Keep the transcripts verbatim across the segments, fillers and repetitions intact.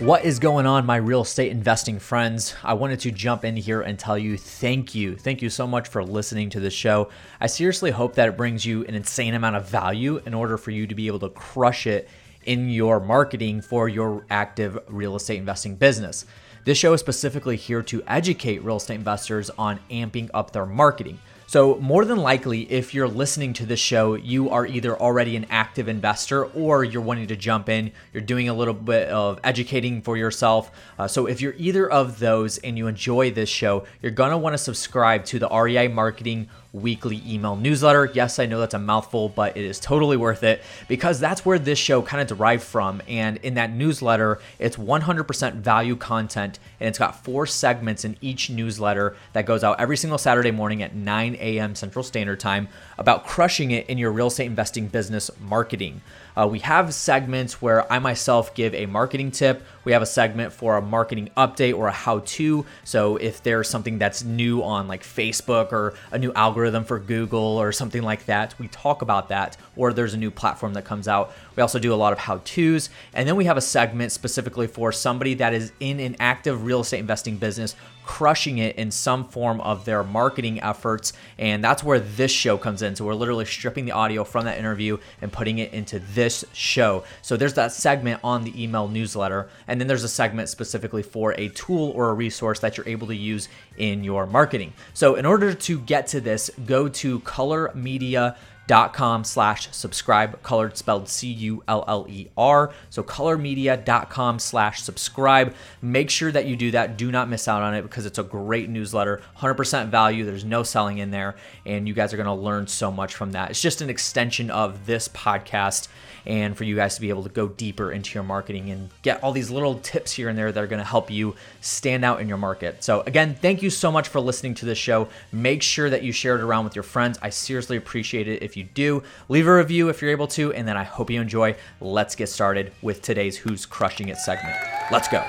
What is going on, my real estate investing friends? I wanted to jump in here and tell you thank you. Thank you so much for listening to the show. I seriously hope that it brings you an insane amount of value in order for you to be able to crush it in your marketing for your active real estate investing business. This show is specifically here to educate real estate investors on amping up their marketing. So more than likely, if you're listening to this show, you are either already an active investor or you're wanting to jump in. You're doing a little bit of educating for yourself. Uh, so if you're either of those and you enjoy this show, you're going to want to subscribe to the R E I Marketing weekly email newsletter. Yes, I know that's a mouthful, but it is totally worth it because that's where this show kind of derived from. And in that newsletter, it's one hundred percent value content, and it's got four segments in each newsletter that goes out every single Saturday morning at nine a.m. Central Standard Time about crushing it in your real estate investing business marketing. Uh, we have segments where I myself give a marketing tip. We have a segment for a marketing update or a how-to. So if there's something that's new on like Facebook or a new algorithm for Google or something like that, we talk about that. Or there's a new platform that comes out. We also do a lot of how-tos. And then we have a segment specifically for somebody that is in an active real estate investing business, crushing it in some form of their marketing efforts. And that's where this show comes in. So we're literally stripping the audio from that interview and putting it into this show. So there's that segment on the email newsletter. And then there's a segment specifically for a tool or a resource that you're able to use in your marketing. So in order to get to this, go to color media dot com slash subscribe, colored spelled C U L L E R. So color media dot com slash subscribe. Make sure that you do that. Do not miss out on it because it's a great newsletter, one hundred percent value. There's no selling in there, and you guys are going to learn so much from that. It's just an extension of this podcast, and for you guys to be able to go deeper into your marketing and get all these little tips here and there that are going to help you stand out in your market. So again, thank you so much for listening to this show. Make sure that you share it around with your friends. I seriously appreciate it if you do. Leave a review if you're able to, and then I hope you enjoy. Let's get started with today's Who's Crushing It segment. Let's go.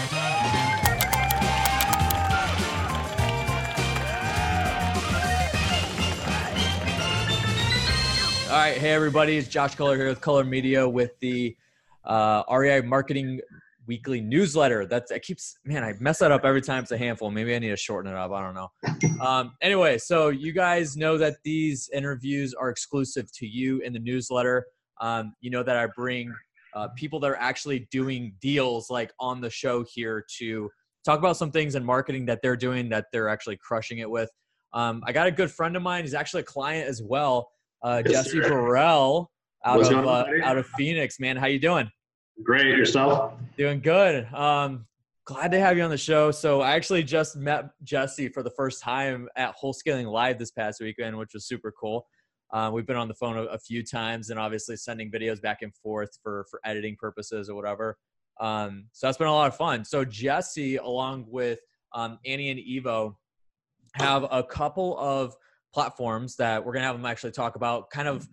All right, hey everybody, it's Josh Culler here with Color Media with the uh, R E I Marketing Weekly Newsletter. That's it keeps man, I mess that up every time. It's a handful. Maybe I need to shorten it up. I don't know. Um, anyway, so you guys know that these interviews are exclusive to you in the newsletter. Um, you know that I bring uh, people that are actually doing deals like on the show here to talk about some things in marketing that they're doing that they're actually crushing it with. Um, I got a good friend of mine. He's actually a client as well. Uh, yes, Jesse sir. Burrell out What's of on, uh, out of Phoenix, man. How you doing? Great. Yourself? Doing good. Um, glad to have you on the show. So I actually just met Jesse for the first time at Wholesaling Live this past weekend, which was super cool. Uh, we've been on the phone a, a few times and obviously sending videos back and forth for for editing purposes or whatever. Um, so that's been a lot of fun. So Jesse, along with um, Annie and Evo, have a couple of platforms that we're going to have them actually talk about kind of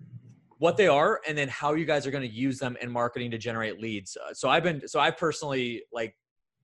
what they are and then how you guys are going to use them in marketing to generate leads. Uh, so I've been, so I personally like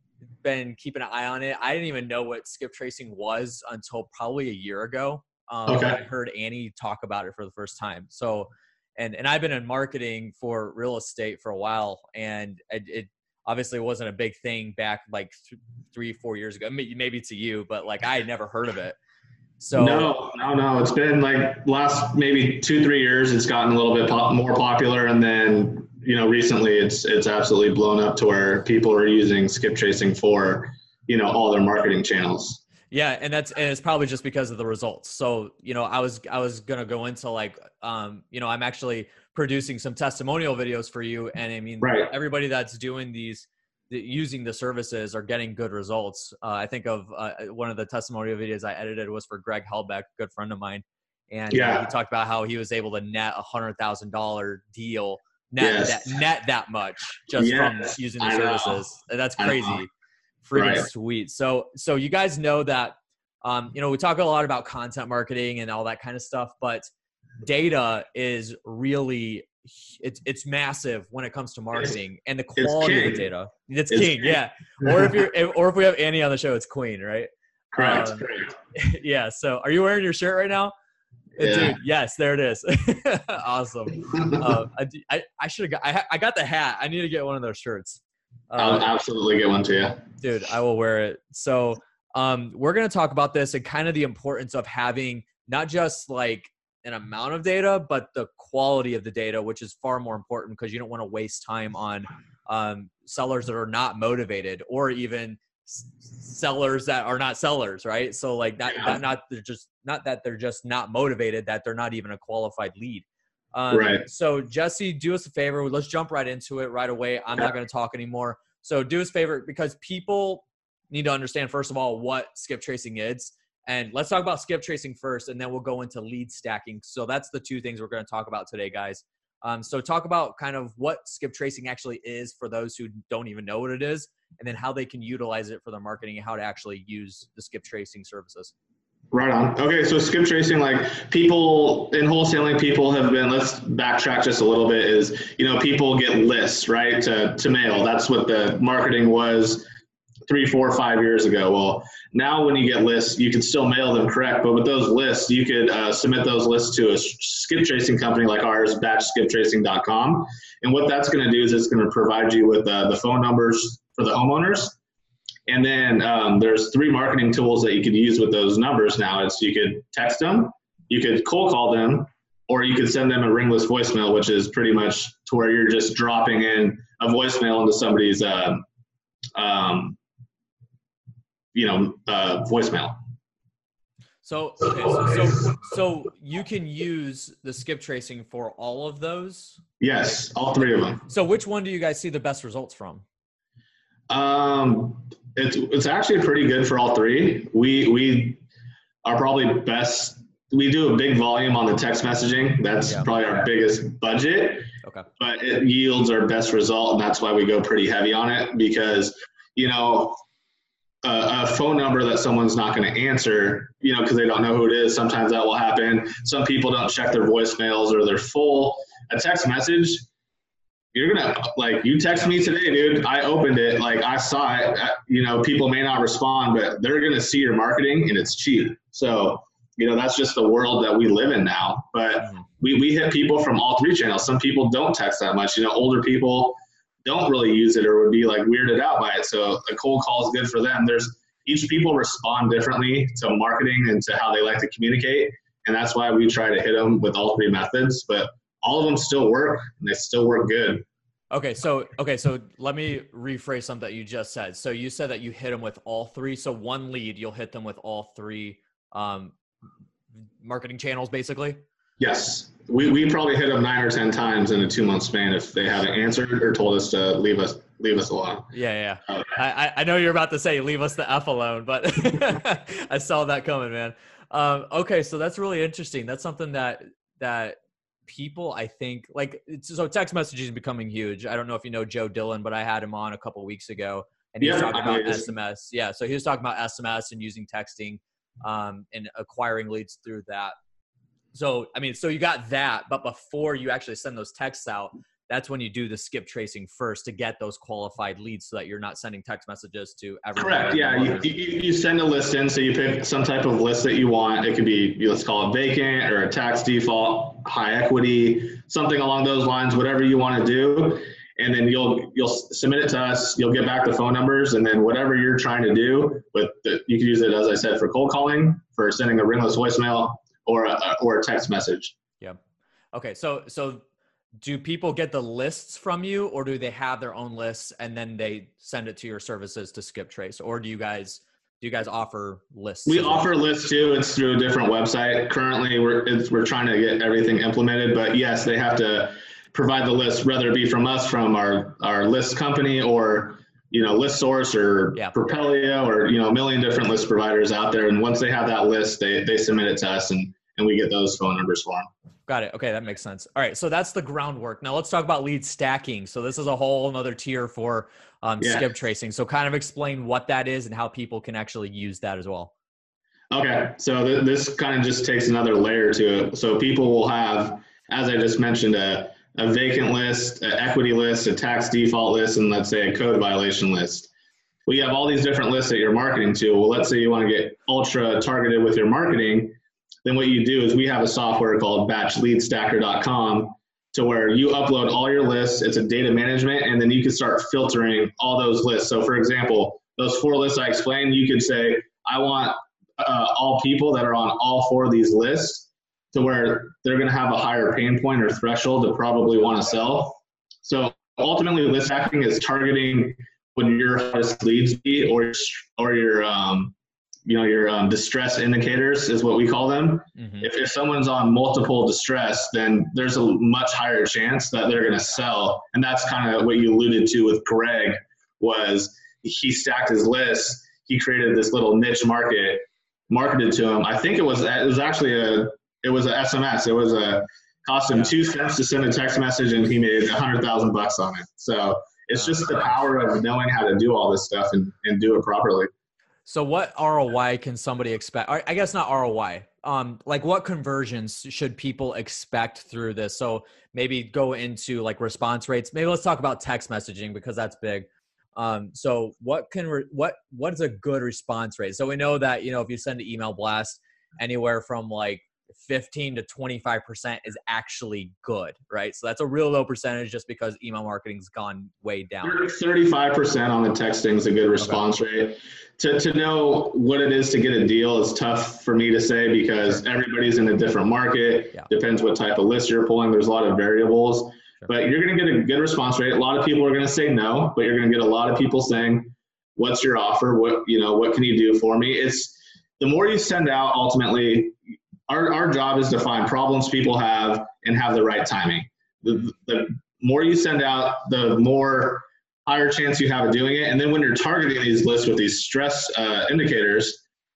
been keeping an eye on it. I didn't even know what skip tracing was until probably a year ago. Um, okay. I heard Annie talk about it for the first time. So, and, and I've been in marketing for real estate for a while, and it, it obviously wasn't a big thing back like th- three, four years ago. Maybe to you, but like I had never heard of it. So no, no, no. It's been like last maybe two, three years. It's gotten a little bit pop, more popular, and then you know recently it's it's absolutely blown up to where people are using skip tracing for you know all their marketing channels. Yeah, and that's and it's probably just because of the results. So you know, I was I was gonna go into like um you know I'm actually producing some testimonial videos for you, and I mean right. everybody that's doing these. Using the services are getting good results. Uh, I think of uh, one of the testimonial videos I edited was for Greg Helbeck, a good friend of mine. And yeah. uh, he talked about how he was able to net a hundred thousand dollar deal, net, yes. that, net that much just yes. from using the I services. know. That's crazy. Freaking right. sweet. So, so you guys know that, um, you know, we talk a lot about content marketing and all that kind of stuff, but data is really it's it's massive when it comes to marketing and the quality of the data. It's, it's king, king, yeah. Or if you're, if, or if we have Annie on the show, it's queen, right? Correct. Um, yeah. So, are you wearing your shirt right now? Yeah. Dude, yes, there it is. Awesome. uh, I I, I should have got I, I got the hat. I need to get one of those shirts. I'll Uh, absolutely get one to you. dude, I will wear it. So um, we're going to talk about this and kind of the importance of having not just like an amount of data, but the quality of the data, which is far more important because you don't want to waste time on um, sellers that are not motivated, or even s- sellers that are not sellers, right? So like not, Yeah. not, not they're just not that they're just not motivated, that they're not even a qualified lead. Um, Right. So Jesse, do us a favor. Let's jump right into it right away. I'm not going to talk anymore. So do us a favor, because people need to understand, first of all, what skip tracing is. And let's talk about skip tracing first, and then we'll go into lead stacking. So that's the two things we're going to talk about today, guys. Um, so talk about kind of what skip tracing actually is for those who don't even know what it is, and then how they can utilize it for their marketing and how to actually use the skip tracing services. Right on. Okay, so skip tracing, like people in wholesaling, people have been, let's backtrack just a little bit, is, you know, people get lists, right, to, to mail. That's what the marketing was three, four, five years ago. Well, now when you get lists, you can still mail them, correct, but with those lists, you could uh, submit those lists to a skip tracing company like ours, batch skip tracing dot com. And what that's going to do is it's going to provide you with uh, the phone numbers for the homeowners. And then um, there's three marketing tools that you could use with those numbers now. It's you could text them, you could cold call them, or you could send them a ringless voicemail, which is pretty much to where you're just dropping in a voicemail into somebody's, uh, um, you know, uh, voicemail. So, okay, so, so so you can use the skip tracing for all of those? Yes, all three of them. So which one do you guys see the best results from? Um, it's it's actually pretty good for all three. We we are probably best. We do a big volume on the text messaging. That's Yeah. probably our biggest budget. Okay. But it yields our best result, and that's why we go pretty heavy on it, because, you know, a, a phone number that someone's not going to answer, you know, because they don't know who it is. Sometimes that will happen. Some people don't check their voicemails, or they're full. A text message, you're going to, like, you text me today, dude, I opened it, like, I saw it. You know, people may not respond, but they're going to see your marketing, and it's cheap. So, you know, that's just the world that we live in now. But Mm-hmm. we, we hit people from all three channels. Some people don't text that much. You know, older people don't really use it, or would be like weirded out by it. So a cold call is good for them. There's each people respond differently to marketing and to how they like to communicate. And that's why we try to hit them with all three methods, but all of them still work, and they still work good. Okay. So, okay. So let me rephrase something that you just said. So you said that you hit them with all three. So one lead, you'll hit them with all three um, marketing channels, basically. Yes. We, we probably hit them nine or ten times in a two month span if they haven't answered or told us to leave us leave us alone. Yeah, yeah. Okay. I, I know you're about to say leave us the F alone, but I saw that coming, man. Um, okay, so that's really interesting. That's something that that people, I think, like, it's, so text messaging is becoming huge. I don't know if you know Joe Dillon, but I had him on a couple of weeks ago, and he was Yeah, talking I know about he is. S M S. Yeah, so he was talking about S M S and using texting um, and acquiring leads through that. So, I mean, so you got that, but before you actually send those texts out, that's when you do the skip tracing first to get those qualified leads, so that you're not sending text messages to everyone. Correct. Yeah. You, you, you send a list in. So you pick some type of list that you want. It could be, let's call it vacant or a tax default, high equity, something along those lines, whatever you want to do. And then you'll, you'll submit it to us. You'll get back the phone numbers, and then whatever you're trying to do with the, you can use it, as I said, for cold calling, for sending a ringless voicemail, or a, or a text message. Yeah. Okay. So, so do people get the lists from you, or do they have their own lists and then they send it to your services to skip trace? Or do you guys, do you guys offer lists? We offer lists too. It's through a different website. Currently, we're it's, we're trying to get everything implemented, but yes, they have to provide the list, whether it be from us, from our, our list company, or, you know, ListSource, or Yeah. Propelio, or, you know, a million different list providers out there. And once they have that list, they, they submit it to us, and, and we get those phone numbers for them. Got it. Okay. That makes sense. All right. So that's the groundwork. Now let's talk about lead stacking. So this is a whole another tier for um, Yeah. skip tracing. So kind of explain what that is and how people can actually use that as well. Okay. So th- this kind of just takes another layer to it. So people will have, as I just mentioned, a, a vacant list, an equity list, a tax default list, and let's say a code violation list. Well, you have all these different lists that you're marketing to. Well, let's say you want to get ultra targeted with your marketing. Then what you do is we have a software called batch lead stacker dot com, to where you upload all your lists. It's a data management, and then you can start filtering all those lists. So for example, those four lists I explained, you could say, I want uh, all people that are on all four of these lists to where they're going to have a higher pain point or threshold to probably want to sell. So ultimately, list stacking is targeting when your hottest leads be, or or your um, you know your um, distress indicators is what we call them. Mm-hmm. If, if someone's on multiple distress, then there's a much higher chance that they're going to sell. And that's kind of what you alluded to with Greg, was he stacked his list. He created this little niche market, marketed to him. I think it was it was actually a it was a S M S. It was a cost him yeah. two cents to send a text message, and he made a hundred thousand bucks on it. So it's just the power of knowing how to do all this stuff and, and do it properly. So what R O I can somebody expect? I guess not R O I. Um, like what conversions should people expect through this? So maybe go into like response rates. Maybe let's talk about text messaging because that's big. Um, so what can, re- what, what is a good response rate? So we know that, you know, if you send an email blast, anywhere from like fifteen to twenty-five percent is actually good, right? So that's a real low percentage just because email marketing's gone way down. thirty-five percent on the texting is a good response okay. rate. To, to know what it is to get a deal is tough for me to say because everybody's in a different market. Yeah. Depends what type of list you're pulling. There's a lot of variables, sure. but you're going to get a good response rate. A lot of people are going to say no, but you're going to get a lot of people saying, what's your offer? What, you know, what can you do for me? It's the more you send out, ultimately, our, our job is to find problems people have and have the right timing. The, the more you send out, the more higher chance you have of doing it. And then when you're targeting these lists with these stress uh, indicators,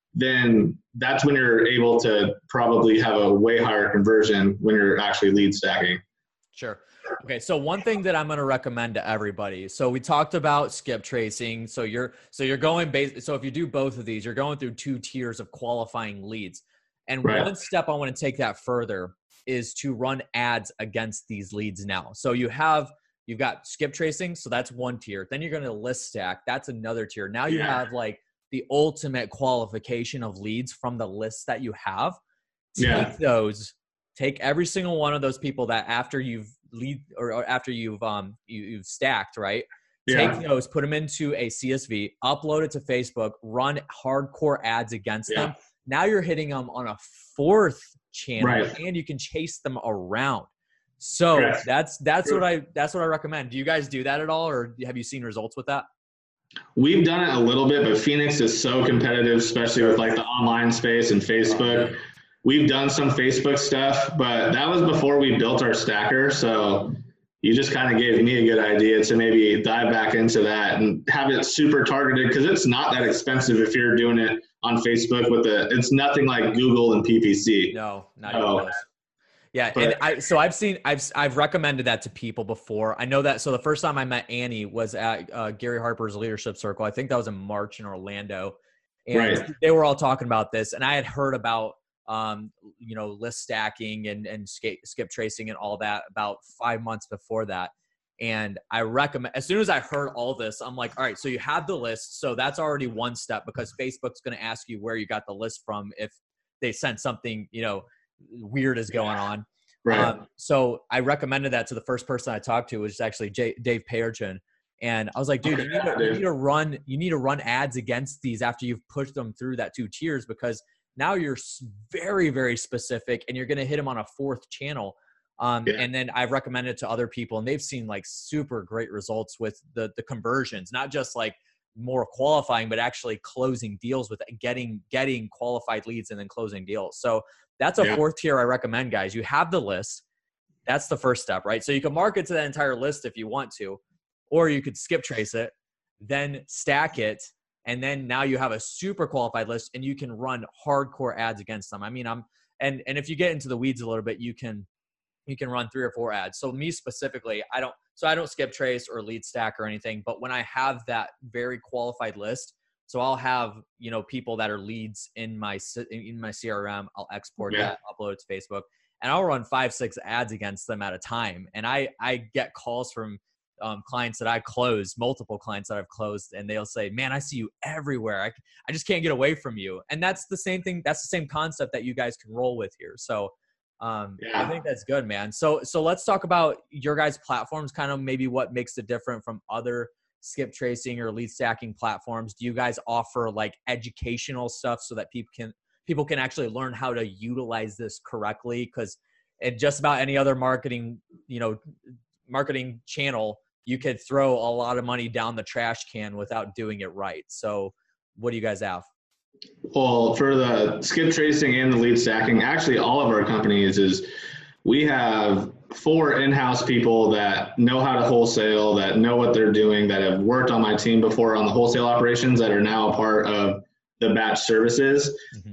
then that's when you're able to probably have a way higher conversion when you're actually lead stacking. Sure. Okay. So one thing that I'm going to recommend to everybody. So we talked about skip tracing. So you're, so you're going base. So if you do both of these, you're going through two tiers of qualifying leads. And right. one step I want to take that further is to run ads against these leads now. So you have, you've got skip tracing. So that's one tier. Then you're going to list stack. That's another tier. Now you yeah. have like the ultimate qualification of leads from the lists that you have. Take yeah. those, take every single one of those people that after you've lead or, or after you've, um, you, you've stacked, right? Yeah. Take those, put them into a C S V, upload it to Facebook, run hardcore ads against yeah. them. Now you're hitting them on a fourth channel right. and you can chase them around. So yes. that's, that's True. what I, that's what I recommend. Do you guys do that at all? Or have you seen results with that? We've done it a little bit, but Phoenix is so competitive, especially with like the online space and Facebook. We've done some Facebook stuff, but that was before we built our stacker. So you just kind of gave me a good idea to maybe dive back into that and have it super targeted because it's not that expensive if you're doing it on Facebook with the, it's nothing like Google and P P C. No, not even close. Yeah. But, and I, so I've seen, I've, I've recommended that to people before. I know that. So the first time I met Annie was at uh, Gary Harper's Leadership Circle. I think that was in March in Orlando. And right. they were all talking about this. And I had heard about, um, you know, list stacking and, and skip, skip tracing and all that about five months before that. And I recommend, as soon as I heard all this, I'm like, all right, so you have the list. So that's already one step because Facebook's going to ask you where you got the list from if they sent something, you know, weird is going on. Right. Um, so I recommended that to the first person I talked to, which is actually J- Dave Payerchin. And I was like, dude, you need, to, you need to run, you need to run ads against these after you've pushed them through that two tiers, because now you're very, very specific and you're going to hit them on a fourth channel. Um, yeah. And then I've recommended it to other people and they've seen like super great results with the, the conversions, not just like more qualifying, but actually closing deals with getting, getting qualified leads and then closing deals. So that's a yeah. fourth tier I recommend, guys. You have the list. That's the first step, right? So you can market to that entire list if you want to, or you could skip trace it, then stack it. And then now you have a super qualified list and you can run hardcore ads against them. I mean, I'm, and, and if you get into the weeds a little bit, you can, you can run three or four ads. So me specifically, I don't, so I don't skip trace or lead stack or anything, but when I have that very qualified list, so I'll have, you know, people that are leads in my, in my C R M, I'll export yeah. that, upload it to Facebook, and I'll run five, six ads against them at a time. And I, I get calls from um, clients that I close, multiple clients that I've closed, and they'll say, man, I see you everywhere. I, I just can't get away from you. And that's the same thing. That's the same concept that you guys can roll with here. So Um, Yeah. I think that's good, man. So, so let's talk about your guys' platforms, kind of maybe what makes it different from other skip tracing or lead stacking platforms. Do you guys offer like educational stuff so that people can, people can actually learn how to utilize this correctly? Cause in just about any other marketing, you know, marketing channel, you could throw a lot of money down the trash can without doing it right. So what do you guys have? Well, for the skip tracing and the lead stacking, actually all of our companies is we have four in-house people that know how to wholesale, that know what they're doing, that have worked on my team before on the wholesale operations, that are now a part of the batch services. Mm-hmm.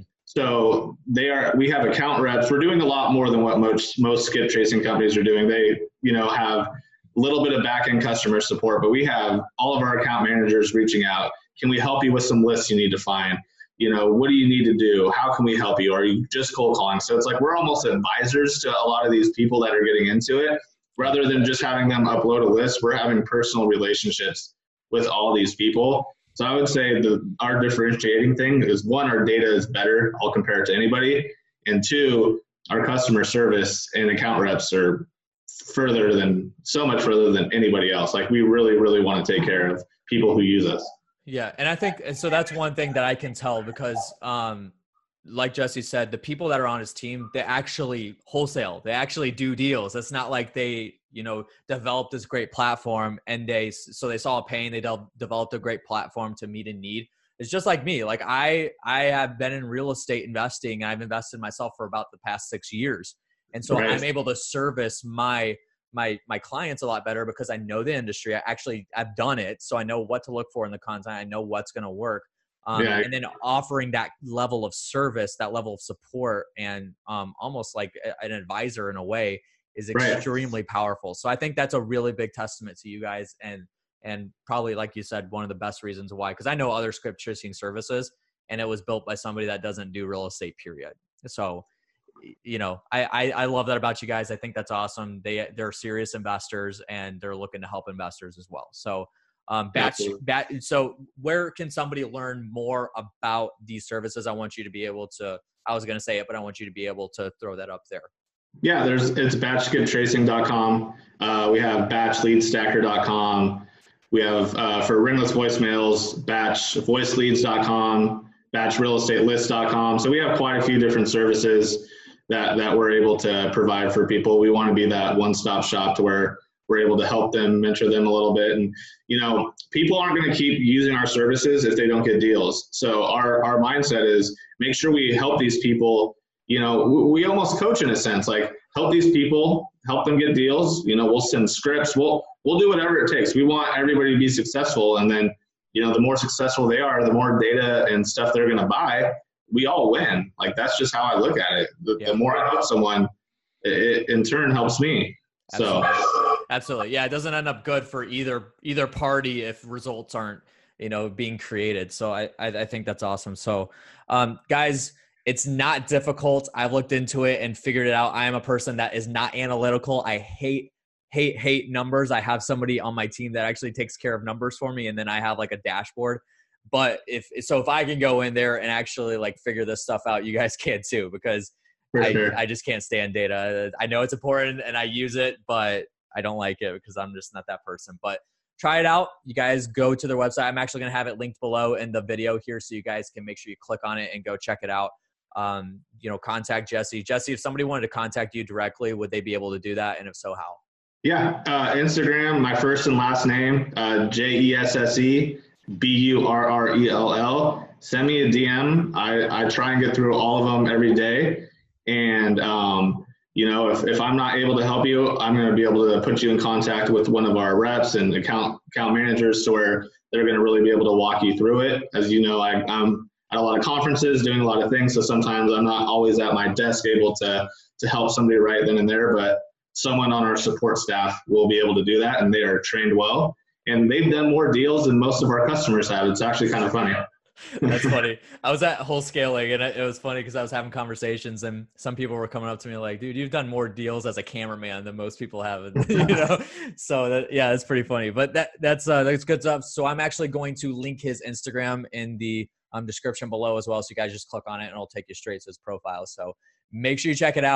So they are, we have account reps. We're doing a lot more than what most, most skip tracing companies are doing. They, you know, have a little bit of back-end customer support, but we have all of our account managers reaching out. Can we help you with some lists you need to find? You know, what do you need to do? How can we help you? Are you just cold calling? So it's like we're almost advisors to a lot of these people that are getting into it. Rather than just having them upload a list, we're having personal relationships with all these people. So I would say the our differentiating thing is, one, our data is better. I'll compare it to anybody. And two, our customer service and account reps are further than, so much further than anybody else. Like we really, really want to take care of people who use us. Yeah. And I think, and so that's one thing that I can tell because, um, like Jesse said, the people that are on his team, they actually wholesale, they actually do deals. It's not like they, you know, developed this great platform and they, so they saw a pain, they de- developed a great platform to meet a need. It's just like me. Like I, I have been in real estate investing and I've invested myself for about the past six years. And so right. I'm able to service my, my, my clients a lot better because I know the industry. I actually, I've done it. So I know what to look for in the content. I know what's going to work. Um, yeah. And then offering that level of service, that level of support, and um, almost like a, an advisor in a way is extremely right. powerful. So I think that's a really big testament to you guys, and and probably, like you said, one of the best reasons why. Because I know other skip tracing services, and it was built by somebody that doesn't do real estate, period. So, you know, I, I I love that about you guys. I think that's awesome. They they're serious investors, and they're looking to help investors as well. So. Um, batch, bat, so where can somebody learn more about these services? I want you to be able to, I was going to say it, but I want you to be able to throw that up there. Yeah, there's, it's batch skip tracing dot com. Uh, we have batch lead stacker dot com. We have, uh, for ringless voicemails, batch voice leads dot com, batch real estate list dot com. So we have quite a few different services that, that we're able to provide for people. We want to be that one-stop shop to where we're able to help them, mentor them a little bit. And, you know, people aren't going to keep using our services if they don't get deals. So our, our mindset is make sure we help these people. You know, we almost coach in a sense, like help these people, help them get deals. You know, we'll send scripts. We'll, we'll do whatever it takes. We want everybody to be successful. And then, you know, the more successful they are, the more data and stuff they're going to buy. We all win. Like, that's just how I look at it. The, yeah. the more I help someone, it, it in turn helps me. So. Absolutely. Absolutely. Yeah. It doesn't end up good for either, either party if results aren't, you know, being created. So I, I, I think that's awesome. So, um, guys, it's not difficult. I've looked into it and figured it out. I am a person that is not analytical. I hate, hate, hate numbers. I have somebody on my team that actually takes care of numbers for me. And then I have like a dashboard. But if, so if I can go in there and actually like figure this stuff out, you guys can too, because I, sure. I just can't stand data. I know it's important and I use it, but I don't like it because I'm just not that person. But try it out. You guys go to their website. I'm actually going to have it linked below in the video here so you guys can make sure you click on it and go check it out. Um, you know, contact Jesse. Jesse, if somebody wanted to contact you directly, would they be able to do that? And if so, how? Yeah. Uh, Instagram, my first and last name, uh, J E S S E B U R R E L L. Send me a D M. I, I try and get through all of them every day. And, um, you know, if, if I'm not able to help you, I'm going to be able to put you in contact with one of our reps and account account managers to where they're going to really be able to walk you through it. As you know, I, I'm at a lot of conferences doing a lot of things. So sometimes I'm not always at my desk able to, to help somebody right then and there, but someone on our support staff will be able to do that. And they are trained well. And they've done more deals than most of our customers have. It's actually kind of funny. That's funny. I was at Whole Scaling and it was funny because I was having conversations and some people were coming up to me like, dude, you've done more deals as a cameraman than most people have, you know? So that, yeah, that's pretty funny, but that that's, uh, that's good stuff. So I'm actually going to link his Instagram in the um, description below as well. So you guys just click on it and it'll take you straight to his profile. So make sure you check it out.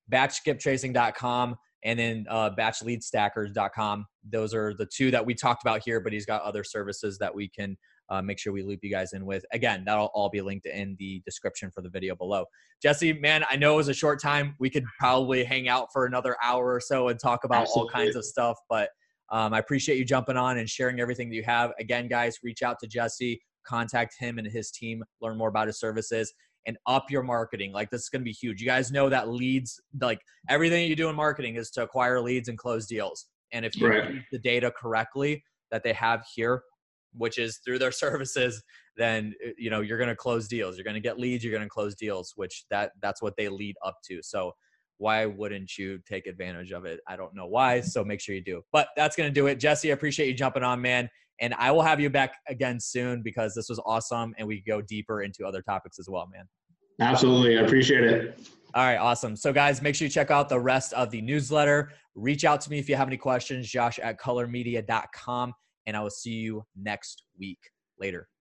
batch skip tracing dot com and then uh, batch lead stackers dot com. Those are the two that we talked about here, but he's got other services that we can uh, make sure we loop you guys in with. Again, that'll all be linked in the description for the video below. Jesse, man, I know it was a short time. We could probably hang out for another hour or so and talk about Absolutely. all kinds of stuff, but um, I appreciate you jumping on and sharing everything that you have. Again, guys, reach out to Jesse, contact him and his team, learn more about his services, and up your marketing. Like, this is going to be huge. You guys know that leads, like everything you do in marketing is to acquire leads and close deals. And if you right. use the data correctly that they have here, which is through their services, then, you know, you're going to close deals. You're going to get leads. You're going to close deals, which that that's what they lead up to. So why wouldn't you take advantage of it? I don't know why. So make sure you do. But that's going to do it. Jesse, I appreciate you jumping on, man. And I will have you back again soon because this was awesome. And we go deeper into other topics as well, man. Absolutely. I appreciate it. All right. Awesome. So guys, make sure you check out the rest of the newsletter. Reach out to me if you have any questions, Josh at color media dot com. And I will see you next week. Later.